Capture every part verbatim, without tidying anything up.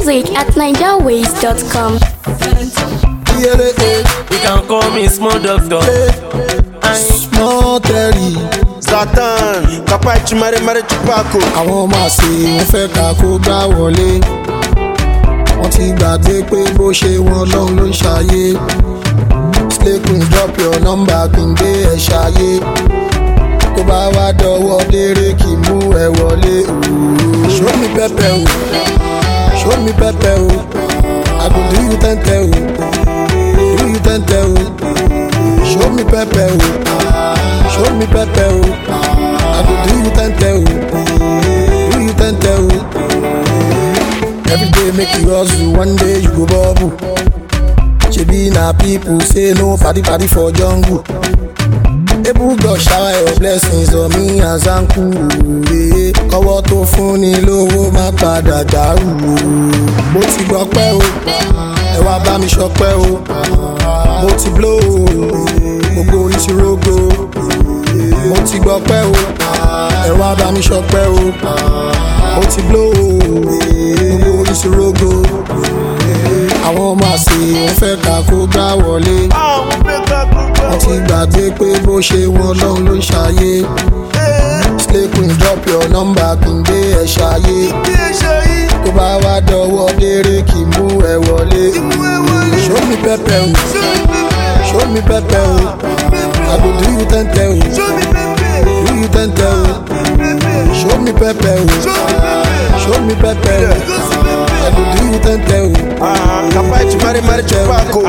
Music at niger ways dot com. You can call me small doctor. Small Terry Zlatan, Kapa Chimare Mare Chupako. Àwọn máa ṣe wọ́n fẹ́ ká kó gbá wọlé. Wọ́n ti gbàgbé pé bó ṣe wọn lọ́hùn ló ń ṣayé. Slay queen drop your number kí n gbé ẹ̀ ṣayé. Kó bá wá dọwọ́ déré kí mú ẹ wọlé. Show me pepper o, show me pepper o. I go do you tẹ́ntẹ́ o, do you tẹ́ntẹ́ o. Show me pepper o, show me pepper o. I go do you tẹ́ntẹ́ o, do you tẹ́ntẹ́ o. Every day make you hustle, one day you go bubble. Shebi na people say no party party for jungle. Able God shower your blessings on me and Zanku. Kọ́wọ́ tó fún ni lówó má padà dàrú. Mo ti gbọ́pẹ́ o, ẹ wá bá mi ṣọpẹ́ o. Mo ti blow o, gbogbo orí ti rógo. Mo ti gbọ́pẹ́ o, ẹ wá bá mi ṣọpẹ́ o. Mo ti blow o, gbogbo orí ti rógo. Àwọn máa ṣe wọ́n fẹ́ ká kó gbá wọlé. Wọ́n ti gbàgbé pé bó ṣe wọn lọ́hùn ló ń ṣayé. Slay queen drop your number kí n gbé ẹ̀ ṣayé. Tó bá wá dọwọ́ déré kí mú ẹ wọlé. Show me pepper o, show me pepper o. I go do you tẹ́ntẹ́ o, do you tẹ́ntẹ́ o. Show me pepper o, show me pepper o. I go do you tẹ́ntẹ́ o. Kapa Chimare Mare Chupako.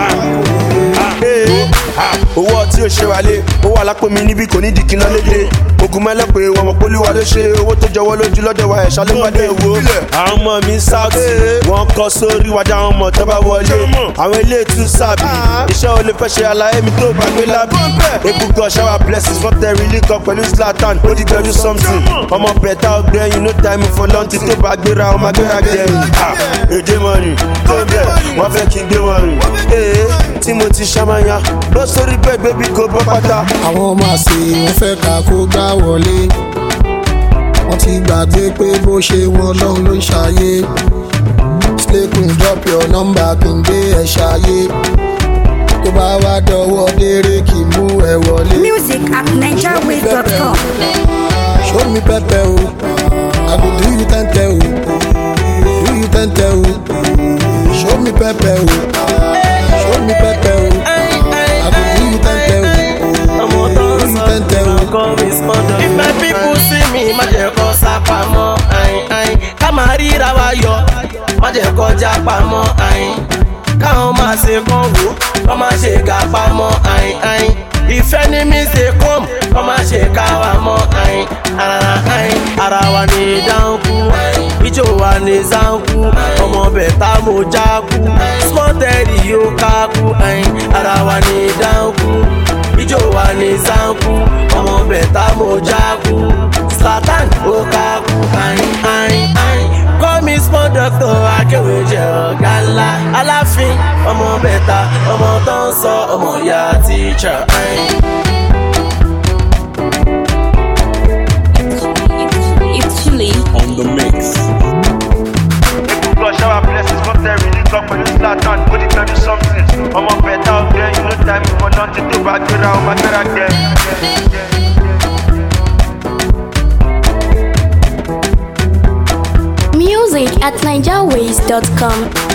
Owó tí ó ṣe wálé, ó wà lápò mi níbi kò ní di kíná lédè. Ogun mẹ́lẹ́pẹ̀ wọn mọ̀ pólúwa ló ṣe owó tó jọwọ́ lójú lọ́dọ̀ wa ẹ̀ṣá ló pàdé owó. Àwọn ọmọ mi sáùtì, wọ́n kọ́ sórí wájà àwọn ọmọ tó bá wọlé. Àwọn ilé tún sábì, iṣẹ́ ò lè fẹ́ ṣe àlàyé mi tó bá gbé lábì. Ebugan shower blessings fún tẹ̀rí líkan pẹ̀lú Zlatan, ó di gbẹ̀rú something. Ọmọ bẹ̀ta ọgbẹ́yìn no time for lunch tó bá gbéra ọmọ gbéra gẹ̀yìn. Èdè mọ̀rìn tó bẹ̀, wọ́n fẹ́ kí n gbé wọn rìn. Ee tí mo ti ṣàmáyà, lọ sórí bẹ́ẹ̀ bébí kò bọ́ pátá. Àwọn máa ṣe wọ́n fẹ́ ká kó gbá wọlé. Wọ́n ti gbàgbé pé bó ṣe wọn lọ́hùn ló ń ṣayé. Slay queen drop your number kí n gbé ẹ̀ ṣayé. Tó bá wá dọwọ́ déré kí mú ẹ wọlé. Music at niger ways dot com. Show me pepper o, I go do you tẹ́ntẹ́ o, do you tẹ́ntẹ́ o. Show me pepper o, show me pepper o. I go do you tẹ́ntẹ́ o, do you tẹ́ntẹ́ o. If my people see me, má jẹ́ kó sá pamọ́. Ká máa ríra wa yọ, má jẹ́ kó já pamọ́. Káwọn máa ṣe kán wò, kọ́ máa ṣe ká pamọ́. Ìfẹ́ ní mi ṣe kọ́m, kọ́ máa ṣe ká wa mọ́. Ara wa ní dáńkú, ijó wa ní záńkú. Ọmọ bẹ̀ta mo jákú, Small Terry yóò kákú. Ara wa ní dáńkú, ijó wa ní záńkú. Ọmọ bẹ̀ta mo jákú, Zlatan ó kákú. Call me small doctor, akéwì jẹ́ ọ̀gá ńlá. Aláàfin, ọmọ bẹ̀ta, ọmọ tó ń sọ, ọmọ ìyá teacher. It's chilly on the mix. Ebugan shower blessings fún tẹ̀rí líkan pẹ̀lú Zlatan, ó di gbẹ̀rú something. Ọmọ bẹ̀ta ọgbẹ́yìn no time for lunch tó bá gbéra ọmọ gbéra gẹ̀yìn. music at niger ways dot com.